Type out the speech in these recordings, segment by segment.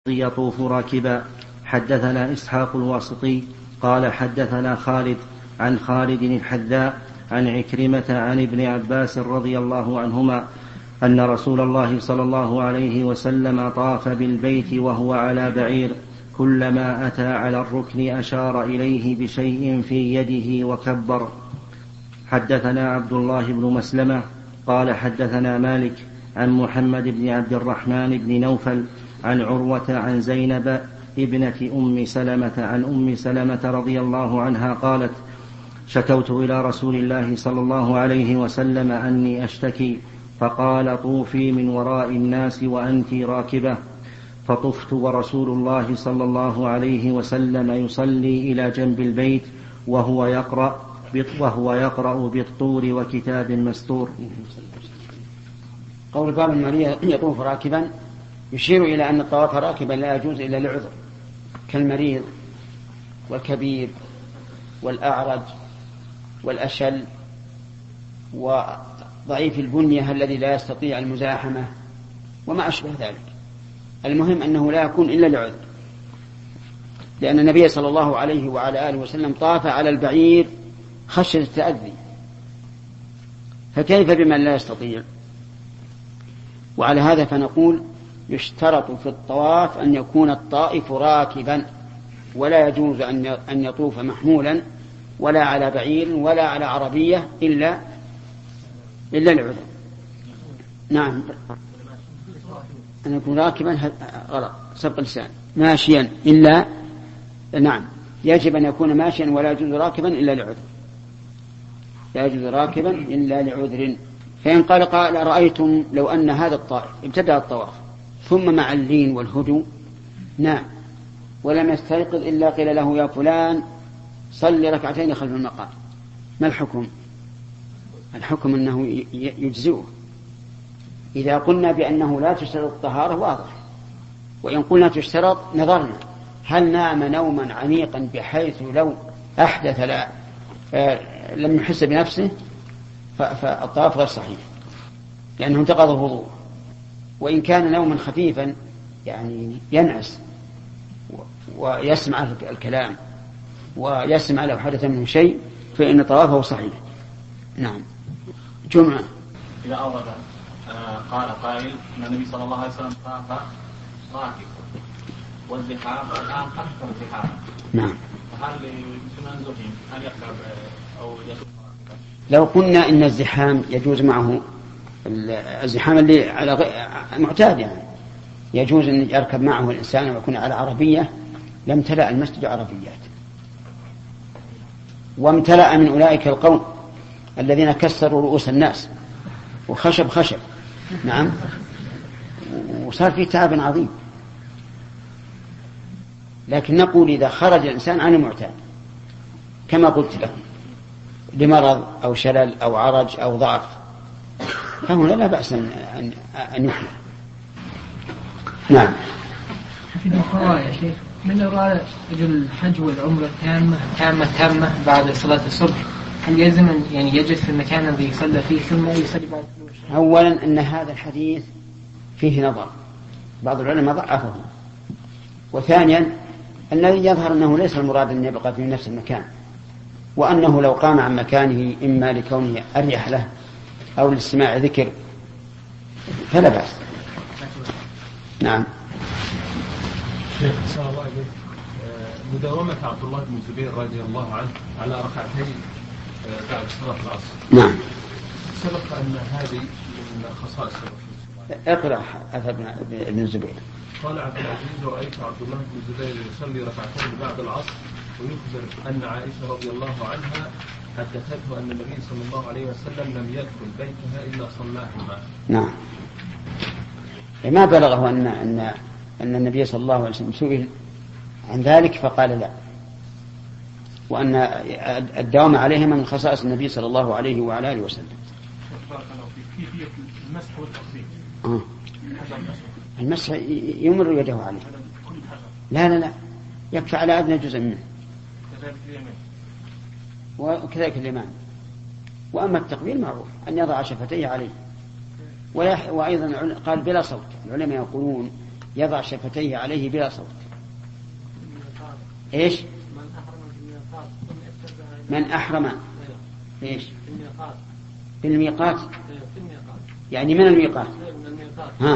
يطوف راكبا. حدثنا إسحاق الواسطي قال حدثنا خالد عن خالد الحذاء عن عكرمة عن ابن عباس رضي الله عنهما أن رسول الله صلى الله عليه وسلم طاف بالبيت وهو على بعير، كلما أتى على الركن أشار إليه بشيء في يده وكبر. حدثنا عبد الله بن مسلمة قال حدثنا مالك عن محمد بن عبد الرحمن بن نوفل عن عروة عن زينب ابنة أم سلمة عن أم سلمة رضي الله عنها قالت: شكوت إلى رسول الله صلى الله عليه وسلم أني أشتكي، فقال: طوفي من وراء الناس وأنت راكبة. فطفت ورسول الله صلى الله عليه وسلم يصلي إلى جنب البيت وهو يقرأ بالطور وكتاب مستور. قول باب المريض يطوف راكبا يشير إلى أن الطواف راكبا لا يجوز إلا لعذر، كالمريض والكبير والأعرج والأشل وضعيف البنية الذي لا يستطيع المزاحمة وما أشبه ذلك. المهم أنه لا يكون إلا لعذر، لأن النبي صلى الله عليه وعلى آله وسلم طاف على البعير خشية التأذي، فكيف بمن لا يستطيع؟ وعلى هذا فنقول يشترط في الطواف أن يكون الطائف راكبا، ولا يجوز أن يطوف محمولا ولا على بعير ولا على عربية إلا العذر. نعم، أن يكون راكبا غلط، سبق لسان. ماشيا إلا، نعم، يجب أن يكون ماشيا ولا يجوز راكبا إلا لعذر، لا يجوز راكبا إلا لعذر. فإن قال قائل: رأيتم لو أن هذا الطائف ابتدأ الطواف ثم مع اللين والهدوء نام ولم يستيقظ إلا قيل له: يا فلان صل ركعتين خلف المقام، ما الحكم؟ الحكم أنه يجزئه. إذا قلنا بأنه لا تشترط الطهارة واضح، وإن قلنا تشترط نظرنا هل نام نوما عميقا بحيث لو أحدث لم يحس بنفسه، فالطواف غير صحيح لأنه انتقض الوضوء. وإن كان نوما خفيفا يعني ينعس ويسمع الكلام ويسمع لو حدث منه شيء فإن طوافه صحيح. نعم. جمعة. إذا أورد قال قائل أن النبي صلى الله عليه وسلم طاف راكب والزحام الآن أكثر زحاما. نعم. فهل يمكن أن زحم هل يركب أو يطوف؟ لو قلنا إن الزحام يجوز معه الزحام اللي على معتاد، يعني يجوز أن يركب معه الإنسان ويكون على عربية، لامتلأ المسجد عربيات، وامتلأ من أولئك القوم الذين كسروا رؤوس الناس وخشب. نعم، وصار فيه تعب عظيم. لكن نقول إذا خرج الإنسان عن المعتاد كما قلت له لمرض أو شلل أو عرج أو ضعف، فهنا لا بأس أن يحمل. نعم. في الأخرى يا شيخ، من أراد الحج والعمرة تامة بعد صلاة الصبح، هل يلزم يعني يجلس في المكان الذي يصلى فيه ثم يصلي بعد؟ أولا أن هذا الحديث فيه نظر، بعض العلماء ضعفه. وثانيا الذي يظهر أنه ليس المراد أن يبقى في نفس المكان، وأنه لو قام عن مكانه إما لكونه أريح له أو لاستماع ذكر فلا بأس. نعم. شيخ صلى الله عليه وسلم، مداومة عبد الله بن الزبير رضي الله عنه على ركعتين بعد صلاة العصر. نعم. سبق أن هذه من خصائص الرسول. اقرأ أثر ابن الزبير. قال عبد العزيز: رأيت عبد الله بن الزبير يصلي ركعتين بعد العصر، ويخبر أن عائشة رضي الله عنها حدثته أن النبي صلى الله عليه وسلم لم يدخل بيتها إلا صلاهما. نعم. ما بلغه أن النبي صلى الله عليه وسلم سئل عن ذلك فقال لا، وأن الدوام عليهما من خصائص النبي صلى الله عليه وعلى آله وسلم. المسح والتقديم. المسح يمر يده عليه. لا يكفي على أدنى جزء منه، وكذلك اليمان. وأما التقبيل معروف أن يضع شفتيه عليه. وأيضا قال بلا صوت. العلماء يقولون يضع شفتيه عليه بلا صوت. إيش؟ من أحرم إيش؟ في الميقات يعني من الميقات ها.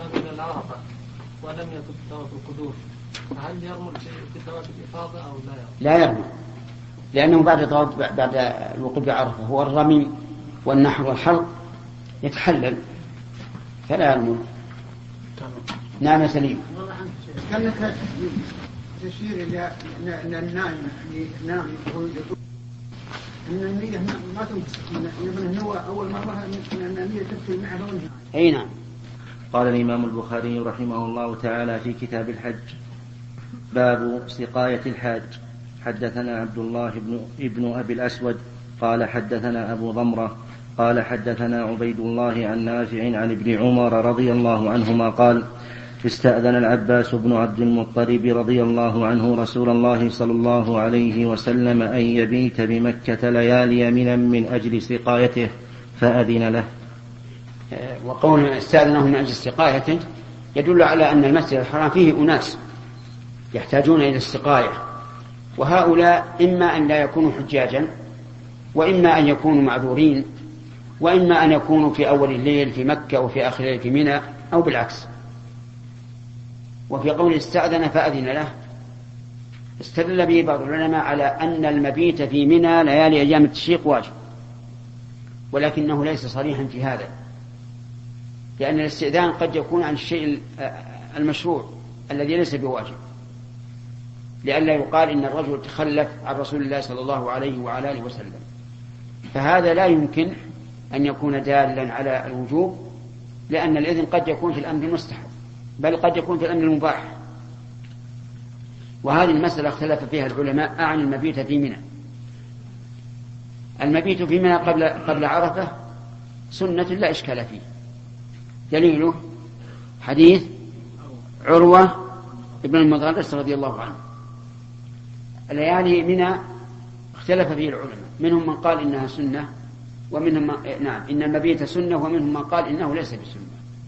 ولم يكن طواف القدوم، فهل يرمل في طواف الإفاضة أو لا يرمل؟ لا يرمل، لأنه بعد الوقوف بعرفة هو الرمي والنحر والحلق يتحلل فلا يرمل. نعم سليم. كانك تشير إلى النائم ينام يطوف أن النية ما تنقص، هو أول مرة أن النية تدخل معه ونهاية. أي نعم. قال الإمام البخاري رحمه الله تعالى في كتاب الحج: باب سقاية الحاج. حدثنا عبد الله ابن أبي الأسود قال حدثنا أبو ضمرة قال حدثنا عبيد الله عن نافع عن ابن عمر رضي الله عنهما قال: استأذن العباس بن عبد المطلب رضي الله عنه رسول الله صلى الله عليه وسلم أن يبيت بمكة ليالي منا من أجل سقايته فأذن له. وقول استأذنه من أجل سقايته يدل على أن المسجد الحرام فيه أناس يحتاجون إلى السقاية، وهؤلاء إما أن لا يكونوا حجاجا، وإما أن يكونوا معذورين، وإما أن يكونوا في أول الليل في مكة وفي آخر الليل في منى، أو بالعكس. وفي قول استأذن فأذن له استدل به بعض العلماء على أن المبيت في منى ليالي أيام التشريق واجب، ولكنه ليس صريحا في هذا، لأن الاستئذان قد يكون عن الشيء المشروع الذي ليس بواجب، لئلا يقال إن الرجل تخلف عن رسول الله صلى الله عليه وعلى آله وسلم، فهذا لا يمكن أن يكون دالا على الوجوب، لأن الإذن قد يكون في الأمر المستحب، بل قد يكون في الأمر المباح. وهذه المسألة اختلف فيها العلماء عن المبيت في منى. المبيت في منى قبل عرفة سنة لا إشكال فيه، دليله حديث عروة ابن المغرس رضي الله عنه. الليالي منى اختلف فيه العلماء، منهم من قال إنها سنة، ومنهم إن المبيت سنة، ومنهم من قال إنه ليس بسنة.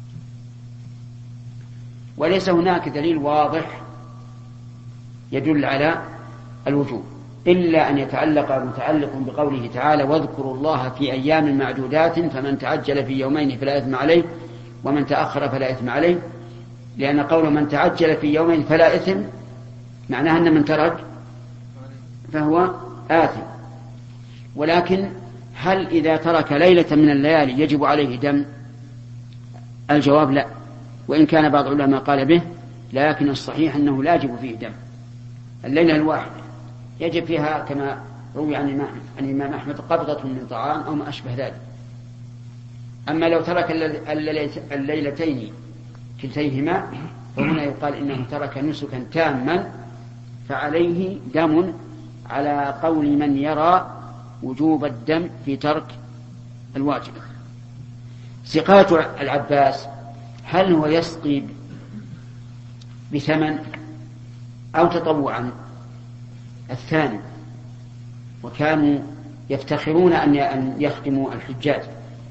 وليس هناك دليل واضح يدل على الوجوب، إلا أن يتعلق متعلق بقوله تعالى: واذكروا الله في أيام معدودات فمن تعجل في يومين فلا إثم عليه ومن تأخر فلا إثم عليه، لأن قول من تعجل في يومين فلا إثم معناها أن من ترك فهو آثم. ولكن هل إذا ترك ليلة من الليالي يجب عليه دم؟ الجواب لا، وإن كان بعض العلماء قال به، لكن الصحيح أنه لا يجب فيه دم. الليلة الواحدة يجب فيها كما روي عن الإمام أحمد قبضة من طعام أو ما أشبه ذلك. أما لو ترك الليلتين كلتيهما فهنا يقال إنه ترك نسكا تاما، فعليه دم، على قول من يرى وجوب الدم في ترك الواجب. سقاية العباس هل هو يسقي بثمن أو تطوعا؟ الثاني، وكانوا يفتخرون أن يخدموا الحجاج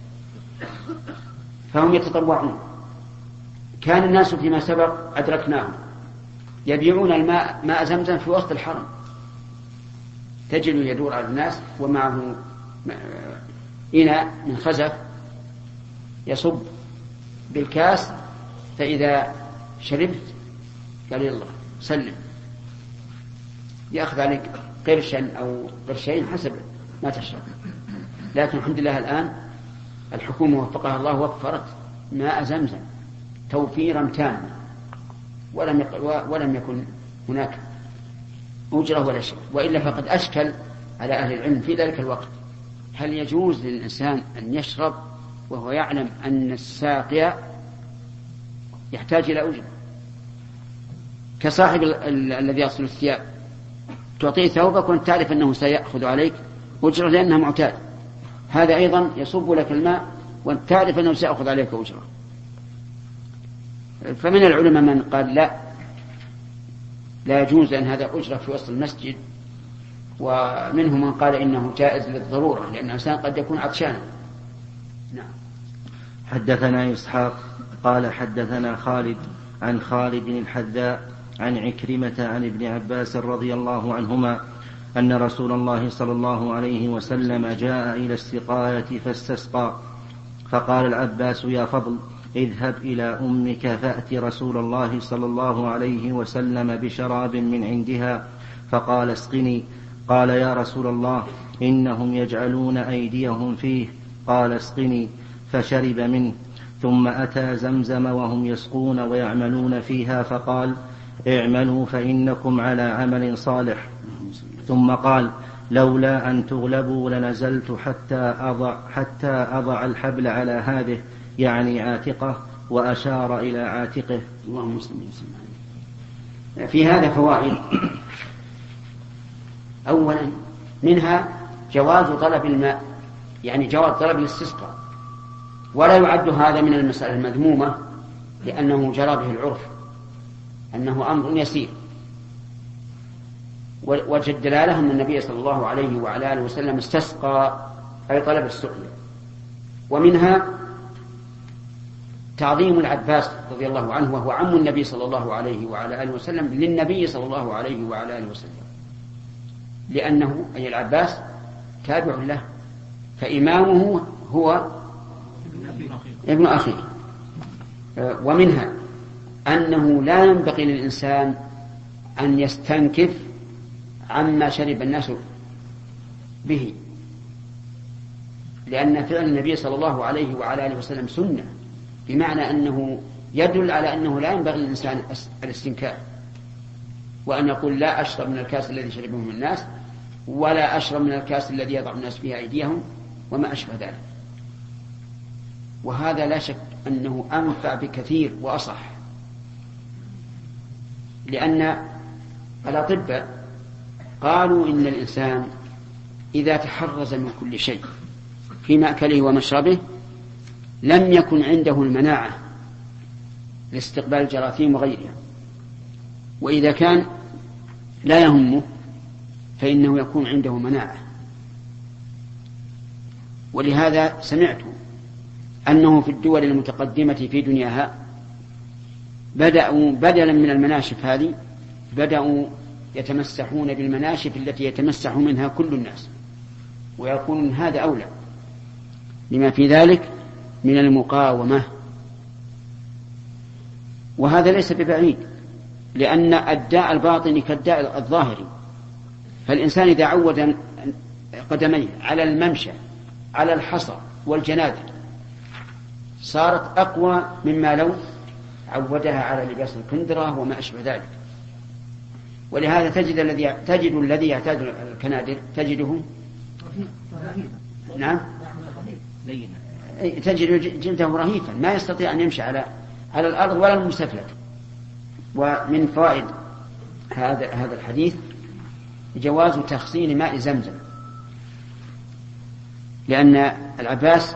فهم يتطوعون. كان الناس فيما سبق أدركناهم يبيعون الماء، ماء زمزم في وسط الحرم، تجد يدور على الناس ومعه إناء من خزف يصب بالكاس، فإذا شربت قال يلا سلم، يأخذ عليك قرشا أو قرشين حسب ما تشرب. لكن الحمد لله الآن الحكومة وفقها الله وفرت ماء زمزم توفيرا تاما، ولم يكن هناك أجرة ولا شيء. وإلا فقد أشكل على أهل العلم في ذلك الوقت هل يجوز للإنسان أن يشرب وهو يعلم أن الساقي يحتاج إلى أجرة، كصاحب الذي يغسل الثياب، تعطيه ثوبك وأنت تعرف أنه سيأخذ عليك أجرة لأنها معتاد، هذا أيضا يصب لك الماء وأنت تعرف أنه سيأخذ عليك أجرة. فمن العلماء من قال لا يجوز لأن هذا أجرة في وسط المسجد، ومنهم من قال إنه جائز للضرورة لأن الإنسان قد يكون عطشانا. نعم. حدثنا إسحاق قال حدثنا خالد عن خالد الحذاء عن عكرمة عن ابن عباس رضي الله عنهما أن رسول الله صلى الله عليه وسلم جاء إلى السقاية فاستسقى، فقال العباس: يا فضل، اذهب إلى أمك فأت رسول الله صلى الله عليه وسلم بشراب من عندها. فقال: اسقني. قال: يا رسول الله، إنهم يجعلون أيديهم فيه. قال: اسقني. فشرب منه. ثم أتى زمزم وهم يسقون ويعملون فيها، فقال: اعملوا فإنكم على عمل صالح. ثم قال: لولا أن تغلبوا لنزلت حتى أضع الحبل على هذه، يعني عاتقه، وأشار إلى عاتقه. اللهم صل وسلم. في هذا فوائد. أولا منها جواز طلب الماء، يعني جواز طلب الاستسقاء، ولا يعد هذا من المسألة المذمومة، لأنه جرى به العرف أنه أمر يسير. وجه الدلالة أن النبي صلى الله عليه وعلى آله وسلم استسقى، أي طلب السقيا. ومنها تعظيم العباس رضي الله عنه، وهو عم النبي صلى الله عليه وعلى آله وسلم، للنبي صلى الله عليه وعلى آله وسلم، لأنه أي العباس تابع له، فإمامه هو ابن أخيه. ومنها أنه لا ينبغي للإنسان أن يستنكف عما شرب الناس به، لأن فعل النبي صلى الله عليه وعلى آله وسلم سنة، بمعنى أنه يدل على أنه لا ينبغي للإنسان الاستنكاف، وأن يقول: لا أشرب من الكاس الذي شربه من الناس، ولا أشرب من الكاس الذي يضع الناس فيها أيديهم، وما أشبه ذلك. وهذا لا شك أنه أنفع بكثير وأصح، لأن الأطباء قالوا إن الإنسان إذا تحرز من كل شيء في مأكله ومشربه لم يكن عنده المناعة لاستقبال الجراثيم وغيرها، وإذا كان لا يهمه فإنه يكون عنده مناعة. ولهذا سمعت أنه في الدول المتقدمة في دنياها بدأوا بدلا من المناشف هذه بدأوا يتمسحون بالمناشف التي يتمسح منها كل الناس، ويقولون هذا أولى لما في ذلك من المقاومة. وهذا ليس ببعيد، لأن الداء الباطني كالداء الظاهري، فالإنسان إذا عود قدميه على الممشى على الحصى والجنادل صارت أقوى مما لو عودها على لباس الكندرة وما أشبه ذلك. ولهذا تجد الذي يعتاد الكنادر تجده نعم تجد جلده رهيفا ما يستطيع أن يمشي على الأرض ولا المستفلت. ومن فوائد هذا الحديث جواز تخزين ماء زمزم، لأن العباس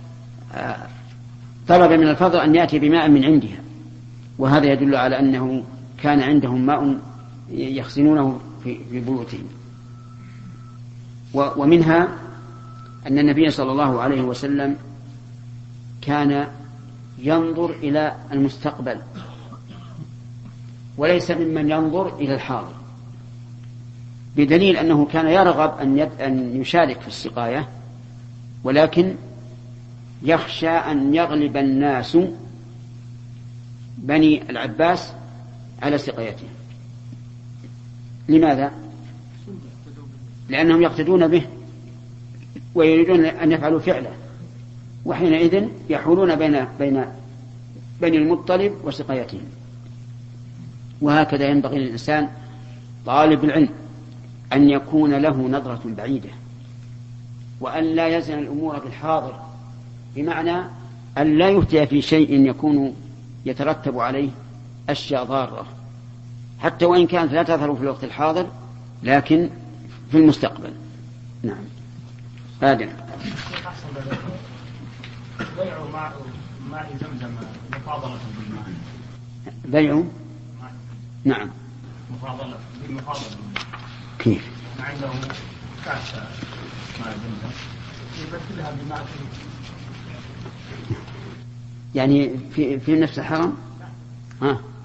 طلب من الفضل أن يأتي بماء من عندها، وهذا يدل على أنه كان عندهم ماء يخزنونه في بيوتهم. ومنها أن النبي صلى الله عليه وسلم كان ينظر إلى المستقبل وليس ممن ينظر إلى الحاضر، بدليل أنه كان يرغب أن يشارك في السقاية، ولكن يخشى أن يغلب الناس بني العباس على سقايته. لماذا؟ لأنهم يقتدون به ويريدون أن يفعلوا فعله، وحينئذ يحولون بين بني المطلب وسقايتهم. وهكذا ينبغي للإنسان طالب العلم أن يكون له نظرة بعيدة، وأن لا يزن الأمور بالحاضر، بمعنى أن لا يفتي في شيء يكون يترتب عليه أشياء ضارة، حتى وإن كانت لا تظهر في الوقت الحاضر لكن في المستقبل. نعم. آدم. بيع ماء زمزم مفاضلة بالماء. بيع؟ نعم. مفاضلة. كيف؟ عنده كاس ماء زمزم يبدلها بماء يعني في نفس الحرم؟ ها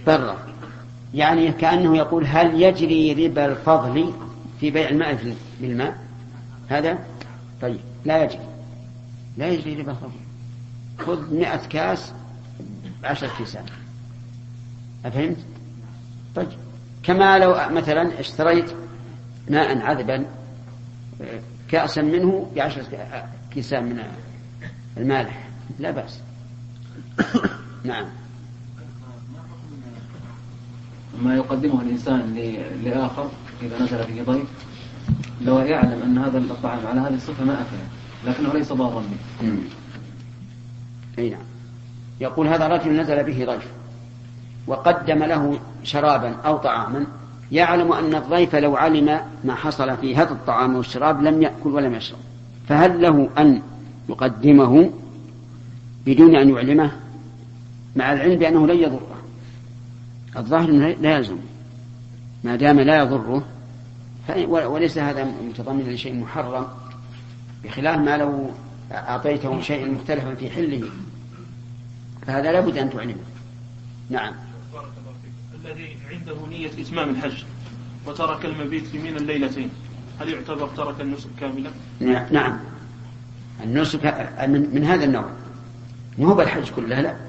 برا، يعني كأنه يقول هل يجري ربا الفضل في بيع الماء بالماء؟ هذا طيب لا يجري ربا الفضل. خذ 100 كاس 10 كيسان، أفهمت؟ طيب كما لو مثلا اشتريت ماء عذبا كأسا منه ب10 كيسان من المالح لا بأس. نعم. ما يقدمه الإنسان لآخر إذا نزل به ضيف لو يعلم أن هذا الطعام على هذه الصفة ما أكله لكنه ليس ضارا به. أي نعم. يقول هذا رجل نزل به ضيف وقدم له شرابا أو طعاما، يعلم أن الضيف لو علم ما حصل في هذا الطعام والشراب لم يأكل ولم يشرب، فهل له أن يقدمه بدون أن يعلمه مع العلم بأنه لن يضره؟ الظاهر لا يلزم ما دام لا يضره، وليس هذا متضمن لشيء محرم، بخلاف ما لو أعطيته شيء مختلفا في حله فهذا لابد أن تعلمه. نعم. الذي عنده نية إتمام الحج وترك المبيت في منى الليلتين هل يعتبر ترك النسك كاملا؟ نعم، النسك من هذا النوع، مو بالحج كلها لا.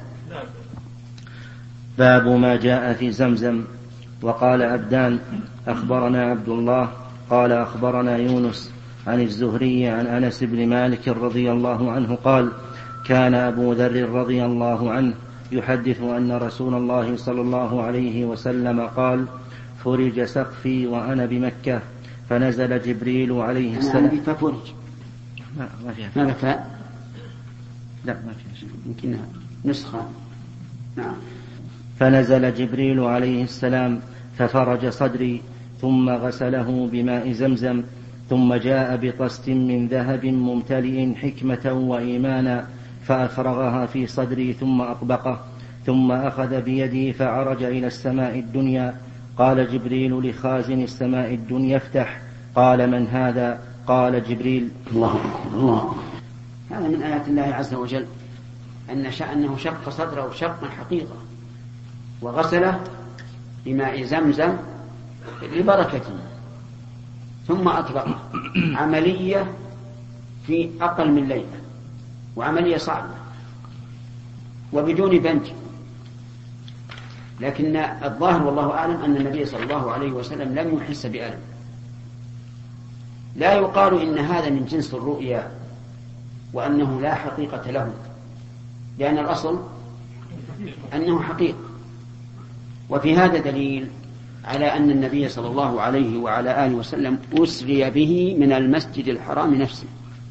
باب ما جاء في زمزم. وقال أبدان أخبرنا عبد الله قال أخبرنا يونس عن الزهري عن أنس بن مالك رضي الله عنه قال كان أبو ذر رضي الله عنه يحدث أن رسول الله صلى الله عليه وسلم قال فرج سقفي وأنا بمكة فنزل جبريل عليه السلام. ففرج ما فاء؟ لا ما في شيء، يمكنها نسخة. نعم. فنزل جبريل عليه السلام ففرج صدري ثم غسله بماء زمزم ثم جاء بطست من ذهب ممتلئ حكمة وإيمانا فأفرغها في صدري ثم أطبقه ثم أخذ بيدي فعرج إلى السماء الدنيا. قال جبريل لخازن السماء الدنيا افتح. قال من هذا؟ قال جبريل. الله. هذا من آيات الله عز وجل أنه شق صدره شقا حقيقة وغسله بماء زمزم لبركته ثم أطبقه. عملية في أقل من ليلة، وعملية صعبة وبدون بنج، لكن الظاهر والله أعلم أن النبي صلى الله عليه وسلم لم يحس بألم. لا يقال إن هذا من جنس الرؤيا وأنه لا حقيقة له، لأن الأصل أنه حقيقة. وفي هذا دليل على أن النبي صلى الله عليه وعلى آله وسلم أسري به من المسجد الحرام نفسه.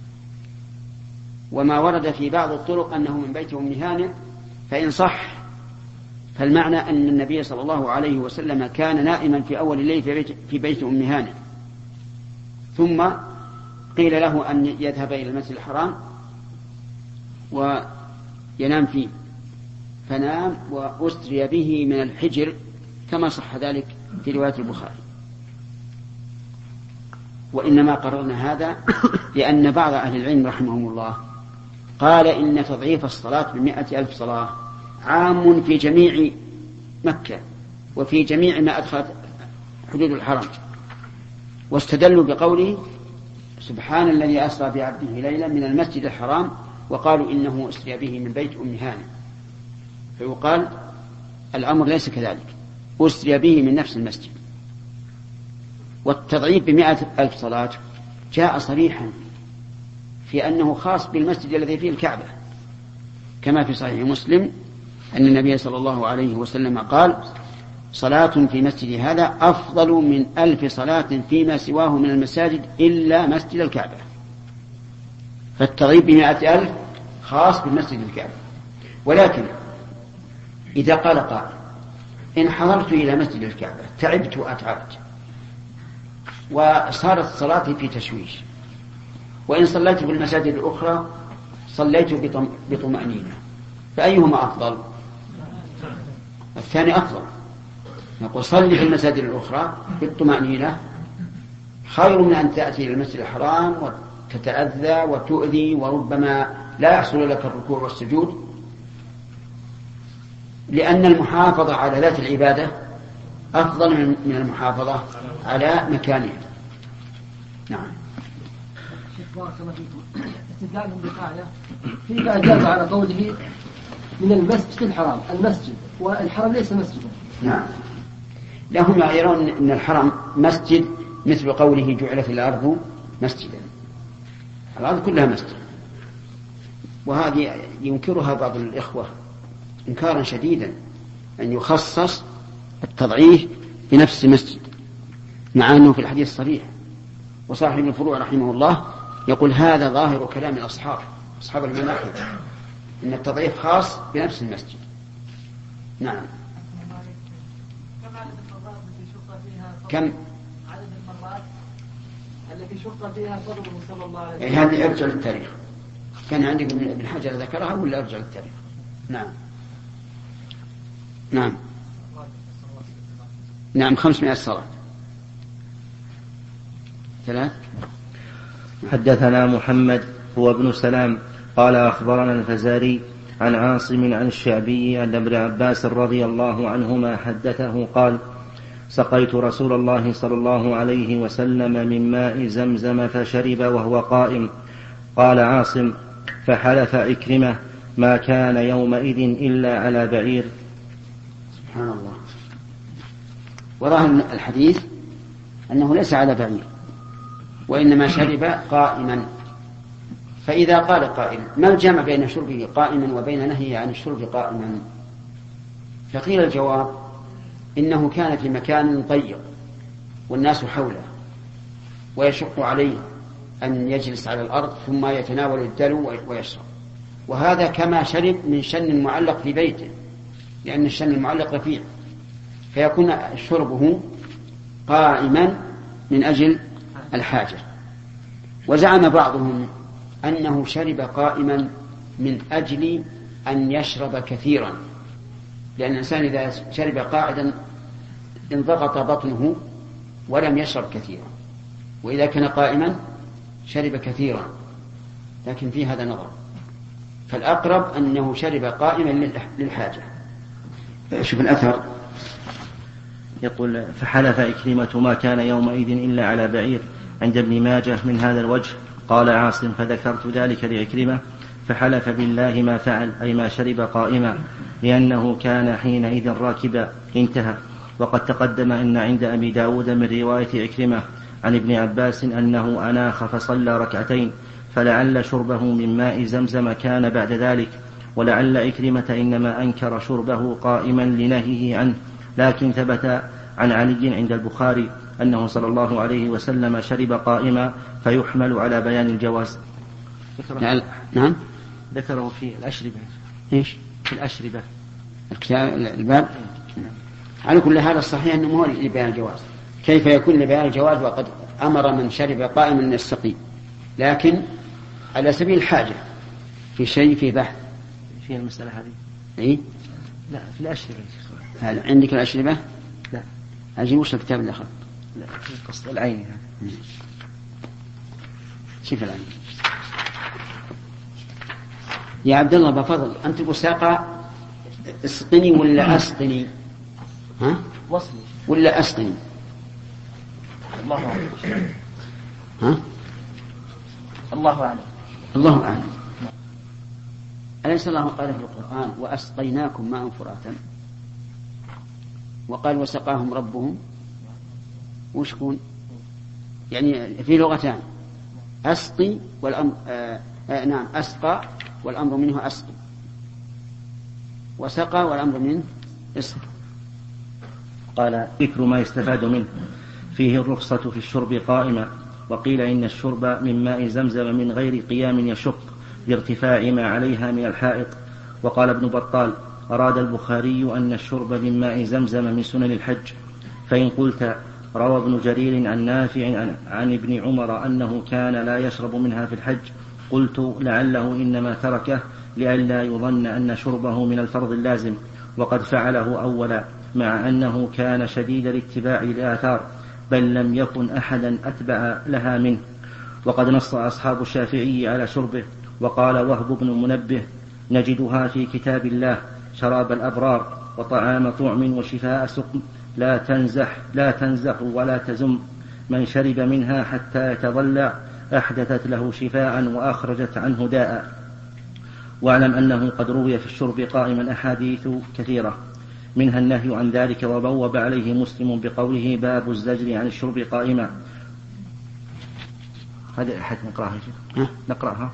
وما ورد في بعض الطرق أنه من بيت أم هانئ فإن صح فالمعنى أن النبي صلى الله عليه وسلم كان نائما في أول الليل في بيت أم هانئ، ثم قيل له أن يذهب إلى المسجد الحرام وينام فيه، فنام وأسري به من الحجر كما صح ذلك في رواية البخاري. وإنما قررنا هذا لأن بعض أهل العلم رحمهم الله قال إن تضعيف الصلاة ب100,000 صلاة عام في جميع مكة وفي جميع ما أدخلت حدود الحرم، واستدلوا بقوله سبحان الذي أسرى بعبده ليلا من المسجد الحرام، وقالوا إنه أسري به من بيت أم هانئ، فيقال الأمر ليس كذلك، أسري به من نفس المسجد. والتضعيف ب100,000 صلاة جاء صريحا في أنه خاص بالمسجد الذي فيه الكعبة، كما في صحيح مسلم أن النبي صلى الله عليه وسلم قال صلاة في مسجد هذا أفضل من 1000 صلاة فيما سواه من المساجد إلا مسجد الكعبة. فالتضعيف ب100,000 خاص بالمسجد الكعبة. ولكن إذا قال قائل إن حضرت إلى مسجد الكعبة تعبت وأتعبت وصارت صلاتي في تشويش، وإن صليت في المساجد الأخرى صليت بطمأنينة، فأيهما أفضل؟ الثاني أفضل. نقول صلي في المساجد الأخرى بالطمأنينة خير من أن تأتي إلى المسجد الحرام وتتأذى وتؤذي وربما لا يحصل لك الركوع والسجود. لأن المحافظة على ذات العبادة أفضل من المحافظة على مكانها. نعم. شيخ بارك الله فيكم، استدلالهم بقاعدة فيما أجاب على قوله من المسجد الحرام، المسجد والحرم ليس مسجدا. نعم، لهم يرون أن الحرم مسجد مثل قوله جعلت الأرض مسجدا، الأرض كلها مسجد. وهذه ينكرها بعض الإخوة إنكارا شديدا، أن يخصص التضعيف بنفس المسجد، مع أنه في الحديث صريح. وصاحب ابن الفروع رحمه الله يقول هذا ظاهر كلام أصحاب المناحل، إن التضعيف خاص بنفس المسجد. نعم. كم عدد المرات التي شق فيها فضله صلى الله عليه وسلم؟ هذه ارجع للتاريخ، كان عندي ابن حجر ذكرها ولا ارجع للتاريخ؟ نعم. نعم. نعم 500 صلاة. 3. حدثنا محمد هو ابن سلام قال أخبرنا الفزاري عن عاصم عن الشعبي أن ابن عباس رضي الله عنهما حدثه قال سقيت رسول الله صلى الله عليه وسلم من ماء زمزم فشرب وهو قائم. قال عاصم فحلف عكرمة ما كان يومئذ إلا على بعير. سبحان الله. وراه الحديث أنه ليس على بعير، وإنما شرب قائما. فإذا قال قائل ما الجمع بين شربه قائما وبين نهيه عن الشرب قائما؟ فقيل الجواب إنه كان في مكان ضيق والناس حوله ويشق عليه أن يجلس على الأرض ثم يتناول الدلو ويشرب، وهذا كما شرب من شن معلق في بيته، لأن الشن المعلق رفيع، فيكون شربه قائما من أجل الحاجة. وزعم بعضهم أنه شرب قائما من أجل أن يشرب كثيرا، لأن الإنسان إذا شرب قاعدا انضغط بطنه ولم يشرب كثيرا، وإذا كان قائما شرب كثيرا، لكن في هذا نظر، فالأقرب أنه شرب قائما للحاجة. شوف الأثر يقول فحلف عكرمة ما كان يومئذ إلا على بعير عند ابن ماجه من هذا الوجه. قال عاصم فذكرت ذلك لعكرمة فحلف بالله ما فعل، أي ما شرب قائما، لأنه كان حينئذ راكبا. انتهى. وقد تقدم أن عند أبي داود من رواية عكرمة عن ابن عباس أنه أناخ فصلى ركعتين، فلعل شربه من ماء زمزم كان بعد ذلك، ولعل عكرمة إنما أنكر شربه قائما لنهيه عنه، لكن ثبت عن علي عند البخاري أنه صلى الله عليه وسلم شرب قائما، فيحمل على بيان الجواز. نعم ذكره في الأشربة. إيش؟ في الأشربة الباب. على كل هذا الصحيح أنه هو لبيان الجواز. كيف يكون لبيان الجواز وقد أمر من شرب قائما أن يستقيم؟ لكن على سبيل الحاجة في شيء في بحث في المسألة هذه. إيه؟ لا في الأشربة. هل عندك الأشربة؟ لا. أجي وش الكتاب الآخر؟ لا في قصد العين. شوف العين يا عبد الله بفضل. أنت بساقة اسقني ولا أسقني؟ ها؟ وصلي ولا أسقني؟ الله أعلم. ها؟ الله أعلم. الله أعلم. أليس الله قال في القرآن وأسقيناكم ماء فراتا، وقال وسقاهم ربهم وشكون؟ يعني في لغتان، أسقي والأمر نعم أسقى والأمر منه أسقي، وسقى والأمر منه اسقي. قال ذكر ما يستفاد منه فيه الرخصة في الشرب قائما، وقيل إن الشرب من ماء زمزم من غير قيام يشق لارتفاع ما عليها من الحائط. وقال ابن بطال أراد البخاري أن الشرب من ماء زمزم من سنن الحج. فإن قلت روى ابن جرير عن نافع عن ابن عمر أنه كان لا يشرب منها في الحج، قلت لعله إنما تركه لئلا يظن أن شربه من الفرض اللازم، وقد فعله أولا، مع أنه كان شديد الاتباع للآثار، بل لم يكن أحدا أتبع لها منه. وقد نص أصحاب الشافعي على شربه. وقال وهب بن منبه نجدها في كتاب الله شراب الأبرار، وطعام طعم وشفاء سقم لا تنزح ولا تزم، من شرب منها حتى يتضلع أحدثت له شفاء وأخرجت عنه داء. واعلم أنه قد روي في الشرب قائما أحاديث كثيرة منها النهي عن ذلك، وبوب عليه مسلم بقوله باب الزجر عن الشرب قائما. هذه حتى نقرأها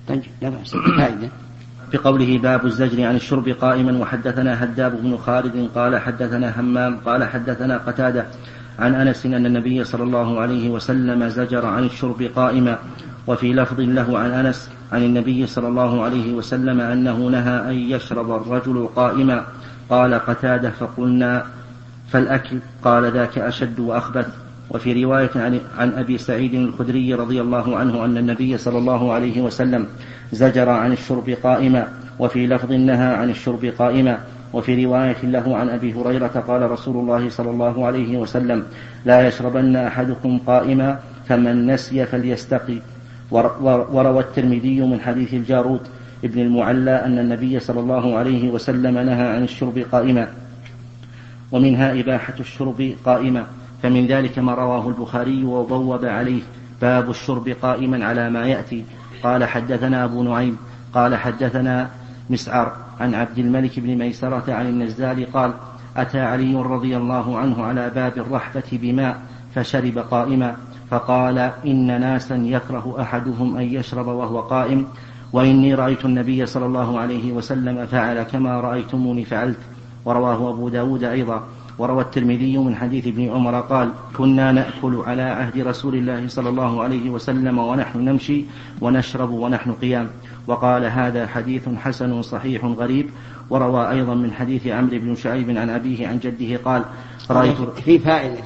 بقوله باب الزجر عن الشرب قائما. وحدثنا هداب بن خالد قال حدثنا همام قال حدثنا قتادة عن أنس أن النبي صلى الله عليه وسلم زجر عن الشرب قائما. وفي لفظ له عن أنس عن النبي صلى الله عليه وسلم أنه نهى أن يشرب الرجل قائما. قال قتادة فقلنا فالأكل؟ قال ذاك أشد وأخبث. وفي رواية عن أبي سعيد الخدري رضي الله عنه أن النبي صلى الله عليه وسلم زجر عن الشرب قائما. وفي لفظ نهى عن الشرب قائما. وفي رواية له عن أبي هريرة قال رسول الله صلى الله عليه وسلم لا يشربن أحدكم قائما فمن نسي فليستقي. وروى الترمذي من حديث الجارود ابن المعلى أن النبي صلى الله عليه وسلم نهى عن الشرب قائما. ومنها إباحة الشرب قائما، فمن ذلك ما رواه البخاري وبوب عليه باب الشرب قائما على ما يأتي. قال حدثنا أبو نعيم قال حدثنا مسعر عن عبد الملك بن ميسرة عن النزال قال أتى علي رضي الله عنه على باب الرحبة بماء فشرب قائما، فقال إن ناسا يكره أحدهم أن يشرب وهو قائم، وإني رأيت النبي صلى الله عليه وسلم فعل كما رأيتموني فعلت. ورواه أبو داود أيضا. وروى الترمذي من حديث ابن عمر قال كنا نأكل على عهد رسول الله صلى الله عليه وسلم ونحن نمشي ونشرب ونحن قيام. وقال هذا حديث حسن صحيح غريب. وروى أيضا من حديث عمرو بن شعيب عن أبيه عن جده قال رأيت في فائدة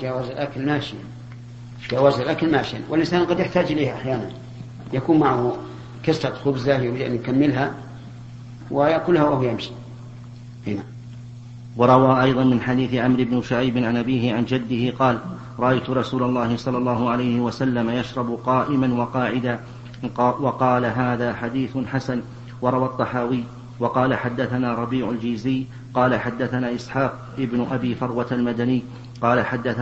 جواز الأكل ماشيا، والإنسان قد يحتاج إليه أحيانا، يكون معه كسرة خبزة يريد أن يكملها ويأكلها وهو يمشي هنا. وروى أيضا من حديث عمرو بن شعيب عن أبيه عن جده قال رأيت رسول الله صلى الله عليه وسلم يشرب قائما وقاعدا. وقال هذا حديث حسن. وروى الطحاوي وقال حدثنا ربيع الجيزي قال حدثنا إسحاق ابن أبي فروة المدني قال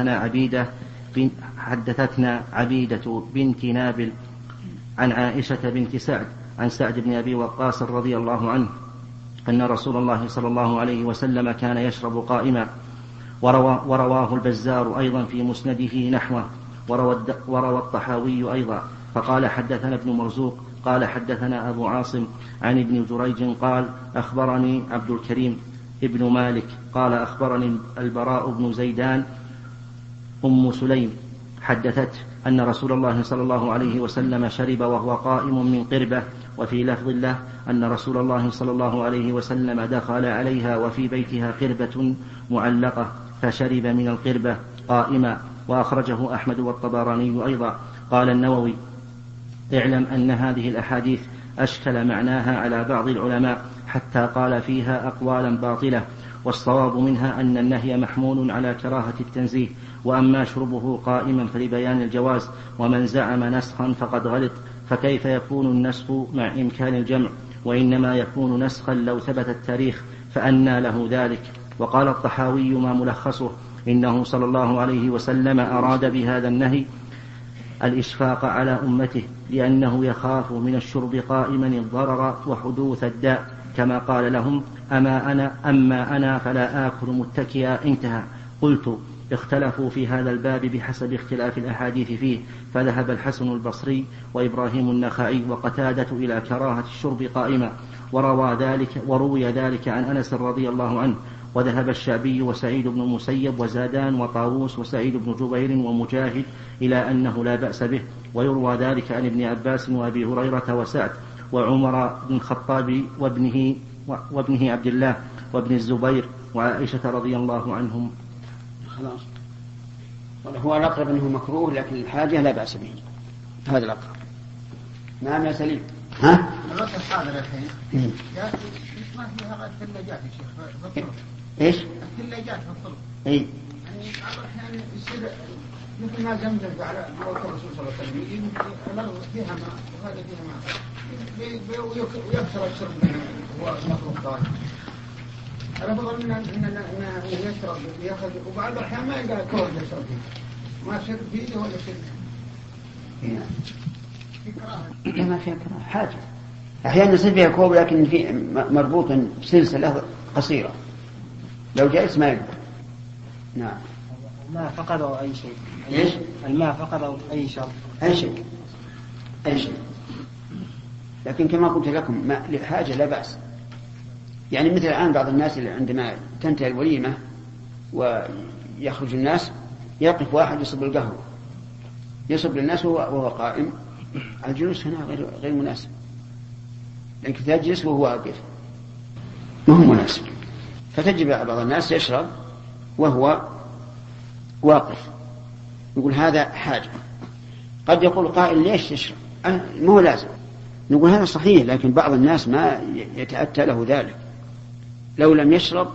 حدثتنا عبيدة بنت نابل عن عائشة بنت سعد عن سعد بن أبي وقاص رضي الله عنه أن رسول الله صلى الله عليه وسلم كان يشرب قائما. ورواه البزار أيضا في مسنده نحوه. وروى الطحاوي أيضا. فقال حدثنا ابن مرزوق قال حدثنا أبو عاصم عن ابن جريج قال أخبرني عبد الكريم ابن مالك قال أخبرني البراء بن زيدان أم سليم حدثته أن رسول الله صلى الله عليه وسلم شرب وهو قائم من قربة. وفي لفظ له أن رسول الله صلى الله عليه وسلم دخل عليها وفي بيتها قربة معلقة فشرب من القربة قائما. وأخرجه أحمد والطبراني أيضا. قال النووي اعلم أن هذه الأحاديث أشكل معناها على بعض العلماء حتى قال فيها أقوالا باطلة، والصواب منها أن النهي محمول على كراهة التنزيه، وأما شربه قائما فلبيان الجواز، ومن زعم نسخا فقد غلط، فكيف يكون النسخ مع إمكان الجمع، وإنما يكون نسخا لو ثبت التاريخ فأنى له ذلك. وقال الطحاوي ما ملخصه إنه صلى الله عليه وسلم أراد بهذا النهي الإشفاق على أمته، لأنه يخاف من الشرب قائما الضرر وحدوث الداء، كما قال لهم أما أنا فلا آكل متكئا انتهى. قلت اختلفوا في هذا الباب بحسب اختلاف الأحاديث فيه، فذهب الحسن البصري وإبراهيم النخعي وقتادة إلى كراهة الشرب قائما، وروي ذلك عن أنس رضي الله عنه. وذهب الشعبي وسعيد بن المسيب وزادان وطاووس وسعيد بن جبير ومجاهد إلى أنه لا بأس به. ويروى ذلك عن ابن عباس وأبي هريرة وسعد وعمر بن الخطاب وابنه عبد الله وابن الزبير وعائشة رضي الله عنهم. خلاص هو الأقرب أنه مكروه، لكن الحاجة لا بأس به، هذا الأقرب. نعم يا سليم. ها؟ الوقت الحاضر الحين ما فيها الثلاجات يا شيخ؟ ايش؟ الثلاجات في الطرق. اي. يعني بعض الأحيان يصير مثل ما زمزم على موت الرسول صلى الله عليه وسلم، يجي فيها ماء وهذا فيها ماء ويكسر الشرب هو مخلوق ضار. أنا بظن إن يشرب يأخذ وبعض الأحيان ما يلقى كوب يشرب فيه ما شرب فيه ولا شرب لا ما فيها كراهة حاجة أحيانا يصير فيها كوب لكن في مربوط بسلسلة قصيرة لو جالس ما يقدر. نعم. الماء فقد أو أي شيء. إيش؟ الماء فقد أو أي شرب. أي شيء. أي شيء. لكن كما قلت لكم ما للحاجة لا بأس. يعني مثل الآن بعض الناس اللي عندما تنتهي الوليمة ويخرج الناس يقف واحد يصب القهوة يصب للناس وهو قائم. الجلوس هنا غير مناسب لأنك تجلس وهو واقف ما هو مناسب. فتجب بعض الناس يشرب وهو واقف يقول هذا حاجة. قد يقول قائل ليش تشرب ما هو لازم. نقول هذا صحيح لكن بعض الناس ما يتأتى له ذلك لو لم يشرب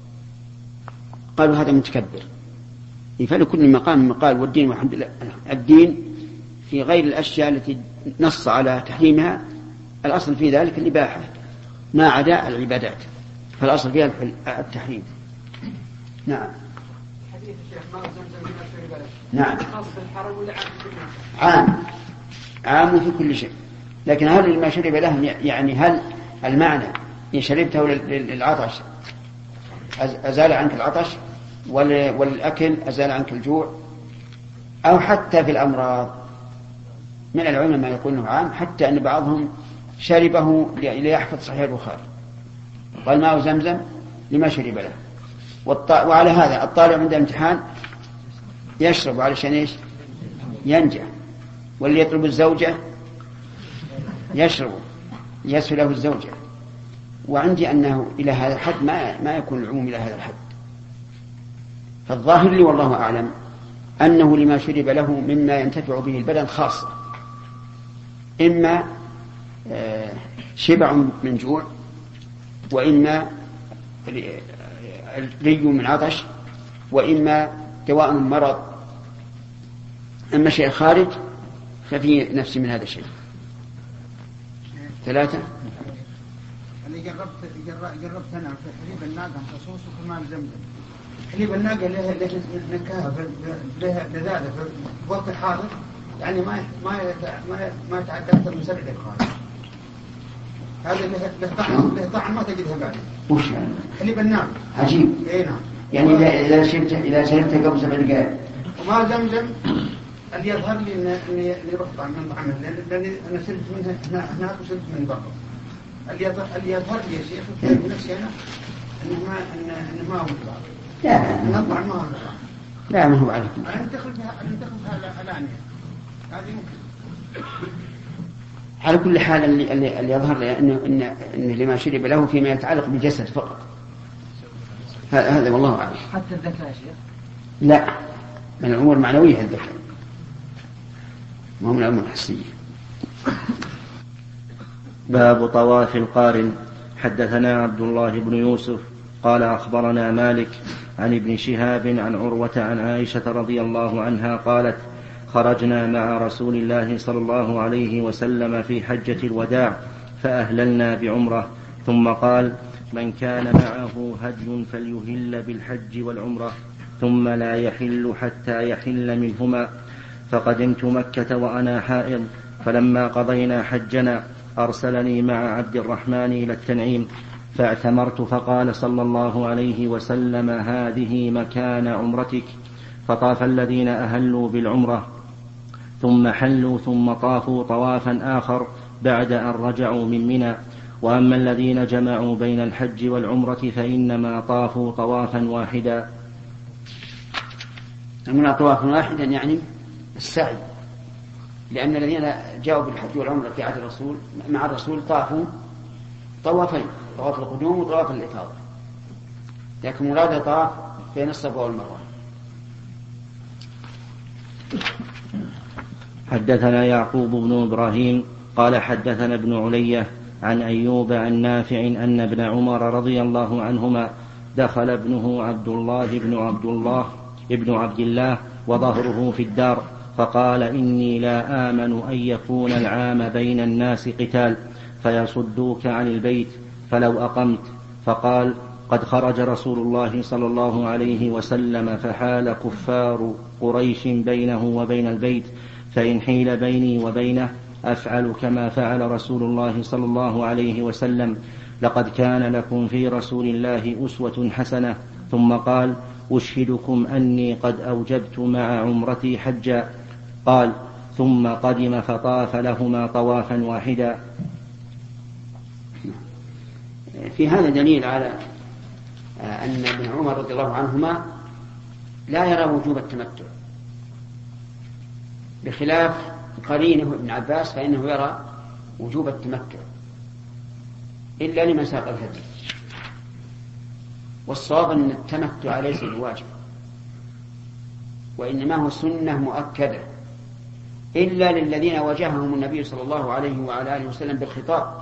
قالوا هذا متكبر. فلكل مقام مقال والدين والحمد لله الدين في غير الأشياء التي نص على تحريمها الأصل في ذلك الإباحة ما عدا العبادات فالأصل فيها التحريم. نعم. حديث الشيخ ما زمزم بما شرب له. نعم. خاص بالحرم ولا عام في كل شيء؟ عام في كل شيء. لكن هل ما شرب له يعني هل المعنى إن شربته للعطش أزال عنك العطش والأكل أزال عنك الجوع أو حتى في الأمراض؟ من العلماء ما يقول انه عام حتى أن بعضهم شربه ليحفظ صحيح البخاري قال ماء زمزم لما شرب له. وعلى هذا الطالب عند الامتحان يشرب علشان ايش؟ ينجح. واللي يطلب الزوجة يشرب يسهل له الزوجة. وعندي أنه إلى هذا الحد ما يكون العموم إلى هذا الحد. فالظاهر لي والله أعلم أنه لما شرب له مما ينتفع به البدن خاصة إما شبع من جوع وإما ري من عطش وإما دواء من مرض. أما شيء خارج ففي نفس من هذا الشيء. 3 اللي جربت أنا في حليب الناقة خصوص وكمان زمزم. حليب الناقة له نكهة لذاذة في وقت الحاضر يعني ما يتعدى أكثر من 7 دقائق. هذا له طعم ما تجدها بعد. وش حليب الناقة عجيب. إيه نعم. يعني إذا شربت قبل 7 دقائق. وما زمزم اللي يظهر لي إني رحت من طعمه لأن أنا شربت منها هناك وشربت من برا. اللي يظهر لي يا شيخ من نفسي أنا إنه ما هو طعم. لا من الطعم ما هو طعم. لا ما هو عليك. أنا أنتخل فيها الآن هذه ممكن. على كل حال اللي يظهر لي إن لما شرب له فيما يتعلق بالجسد فقط. هذا والله أعلم. حتى الذكاء يا شيخ؟ لا من الأمور المعنوية الذكاء ما هو من الأمور الحسية. باب طواف القارن. حدثنا عبد الله بن يوسف قال أخبرنا مالك عن ابن شهاب عن عروة عن عائشة رضي الله عنها قالت خرجنا مع رسول الله صلى الله عليه وسلم في حجة الوداع فأهللنا بعمرة ثم قال من كان معه هدي فليهل بالحج والعمرة ثم لا يحل حتى يحل منهما. فقدمت مكة وأنا حائض فلما قضينا حجنا أرسلني مع عبد الرحمن إلى التنعيم فاعتمرت فقال صلى الله عليه وسلم هذه مكان عمرتك. فطاف الذين أهلوا بالعمرة ثم حلوا ثم طافوا طوافا آخر بعد أن رجعوا من منى. وأما الذين جمعوا بين الحج والعمرة فإنما طافوا طوافا واحدا. من طوافا واحدا يعني السعي لأن الذين جاءوا بالحج والعمرة في عهد الرسول مع الرسول طافوا طوافين طواف القدوم وطواف الإفاضة لكن مراد طاف بين الصفا والمروة. حدثنا يعقوب بن إبراهيم قال حدثنا ابن علية عن أيوب عن نافع أن ابن عمر رضي الله عنهما دخل ابنه عبد الله وظهره في الدار فقال إني لا آمن أن يكون العام بين الناس قتال فيصدوك عن البيت فلو أقمت. فقال قد خرج رسول الله صلى الله عليه وسلم فحال كفار قريش بينه وبين البيت، فإن حيل بيني وبينه أفعل كما فعل رسول الله صلى الله عليه وسلم. لقد كان لكم في رسول الله أسوة حسنة. ثم قال: أشهدكم أني قد أوجبت مع عمرتي حجا. قال: ثم قدم فطاف لهما طوافا واحدا. في هذا دليل على أن ابن عمر رضي الله عنهما لا يرى وجوب التمتع، بخلاف قرينه ابن عباس فإنه يرى وجوب التمتع إلا لمن ساق الهدي. والصواب أن التمتع ليس بواجب، وإنما هو سنة مؤكدة، إلا للذين واجههم النبي صلى الله عليه وعلى آله وسلم بالخطاب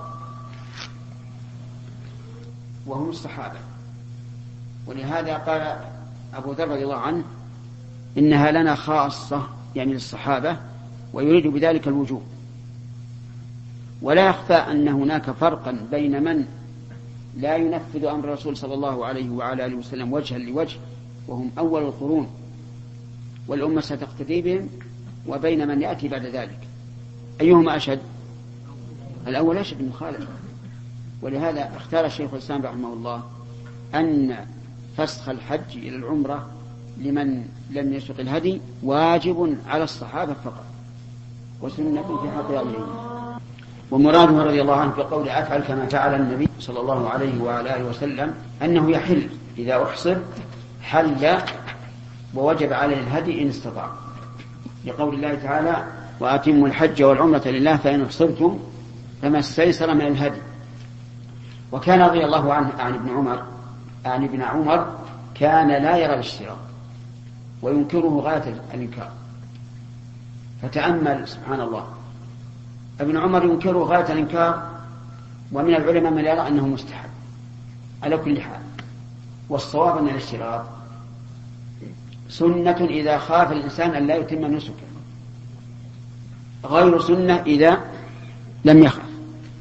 وهم الصحابة. ولهذا قال أبو ذر رضي الله عنه: إنها لنا خاصة، يعني للصحابة، ويريد بذلك الوجوب. ولا يخفى أن هناك فرقا بين من لا ينفذ أمر الرسول صلى الله عليه وعلى آله وسلم وجها لوجه، وهم أول القرون والأمة ستقتدي بهم، وبين من يأتي بعد ذلك. أيهما أشد؟ الأول أشد مخالفة. ولهذا اختار الشيخ الإسلام رحمه الله أن فسخ الحج إلى العمرة لمن لم يسق الهدي واجب على الصحابة فقط، وسنة في حق غيرهم. ومراده رضي الله عنه في قول أفعل كما فعل النبي صلى الله عليه وعلى آله وسلم أنه يحل إذا أحصر، حل ووجب عليه الهدي إن استطاع، لقول الله تعالى: وأتموا الحج والعمرة لله فإن أحصرتم فما استيسر من الهدي. وكان رضي الله عنه عن ابن عمر كان لا يرى الاشتراط وينكره غاية الإنكار. فتأمل سبحان الله، ابن عمر ينكره غاية الإنكار، ومن العلماء من يرى أنه مستحب على كل حال. والصواب أن الاشتراط سنة إذا خاف الإنسان أن لا يتم نسكه، غير سنة إذا لم يخاف.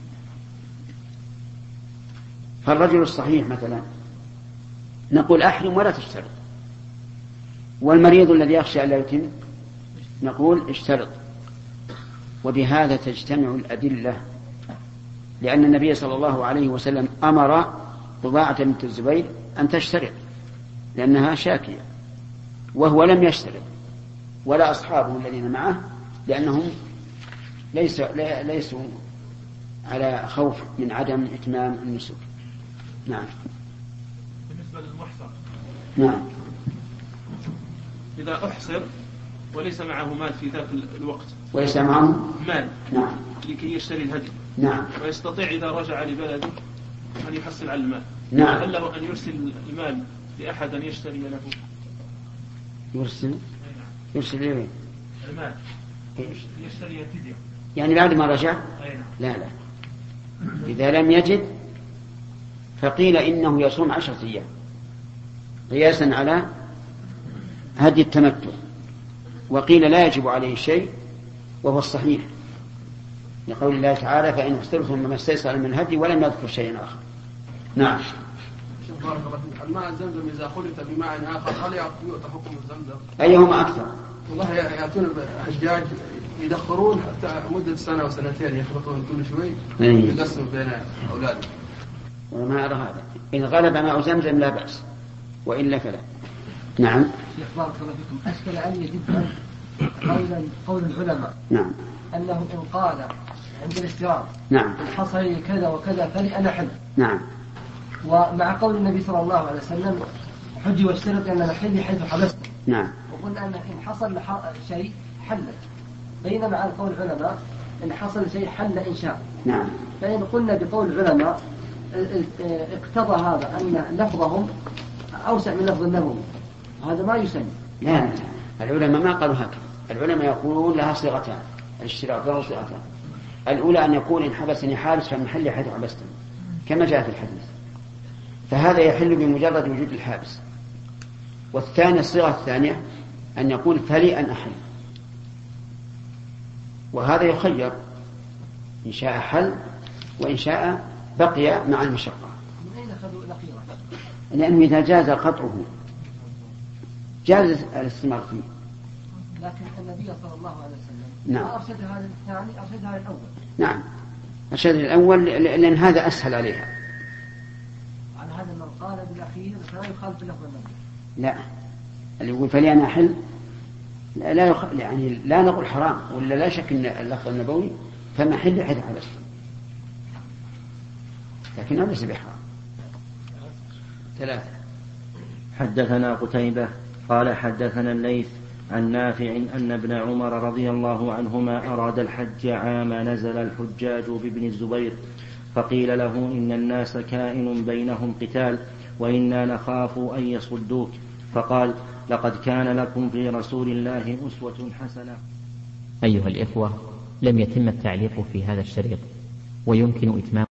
فالرجل الصحيح مثلا نقول أحرم ولا تشترط، والمريض الذي يخشى أن لا يتم نقول اشترط. وبهذا تجتمع الأدلة، لأن النبي صلى الله عليه وسلم أمر طباعة بنت الزبير أن تشترط لأنها شاكية، وهو لم يشترط، ولا أصحابه الذين معه، لأنهم ليسوا على خوف من عدم إتمام النسك. نعم. بالنسبة للمحصر، نعم، إذا أحصر وليس معه مال في ذاك الوقت، وليس معه مال، نعم، لكي يشتري الهدي، نعم، ويستطيع إذا رجع لبلده أن يحصل على المال، نعم، هل له أن يرسل المال لأحد أن يشتري له؟ يرسل إليه المال يشتري الفدية، يعني بعد ما رجع؟ لا، إذا لم يجد فقيل إنه يصوم 10 أيام قياسا على هدي التمتع، وقيل لا يجب عليه شيء، وهو الصحيح لقول الله تعالى: فإن احصرتم فما استيسر من الهدي، ولم يذكر شيئا آخر. نعم. بارك الله فيك. الماء الزمزم إذا خلط بماء آخر هل يؤتى حكم الزمزم؟ أيهما أكثر؟ والله يأتون الحجاج يدخرون حتى مدة سنة وسنتين، يخلطون كل شوي يقسموا بين أولادهم. وما أرى هذا. إن غلب ماء زمزم لا بأس، وإلا فلا. نعم. شيخ بارك الله فيكم، أشكل علي جدا قول العلماء، نعم، أنه إن قال عند الاشتراط نعم، حصل لي كذا وكذا فلأنا حل، نعم، ومع قول النبي صلى الله عليه وسلم: حجي واشترط أن نحل حيث حبست، نعم، وقلنا أن إن حصل شيء حلت، بينما على قول العلماء إن حصل شيء حل إن شاء. نعم. فإن قلنا بقول العلماء اقتضى هذا أن لفظهم أوسع من لفظ النبوي، هذا ما يسمى. لا، العلماء ما قالوا هكذا. العلماء يقولون لها صيغتان، الاشتراط له صيغتان. الأولى أن يقول: إن حبسني حابس فمحلي حيث حبستني، كما جاء في الحديث، فهذا يحل بمجرد وجود الحابس. والثانية الصيغة الثانية أن يقول: فلي أن أحل، وهذا يخير، إن شاء حل وإن شاء بقي مع المشقة. من أين أخذوا الأخيرة؟ لأنه إذا جاز قطعه جاز الاستمرار فيه. لكن النبي صلى الله عليه وسلم نعم. أرشد هذا الثاني، أرشد هذا الأول. نعم، أرشد الأول لأن هذا أسهل عليها. على هذا من قال بالأخير فلا يخالف لفظ النبي. لا، اللي يقول فلأنا أحل يعني لا نقول حرام، ولا لا شك أن اللفظ النبوي فمحل حيث حدث، لكنه ليس بحرام. 3. حدثنا قتيبة قال حدثنا الليث عن نافع أن ابن عمر رضي الله عنهما أراد الحج عام نزل الحجاج بابن الزبير، فقيل له إن الناس كائن بينهم قتال وإنا نخاف أن يصدوك، فقال لقد كان لكم في رسول الله أسوة حسنة. أيها الإخوة، لم يتم التعليق في هذا الشريط، ويمكن إتمام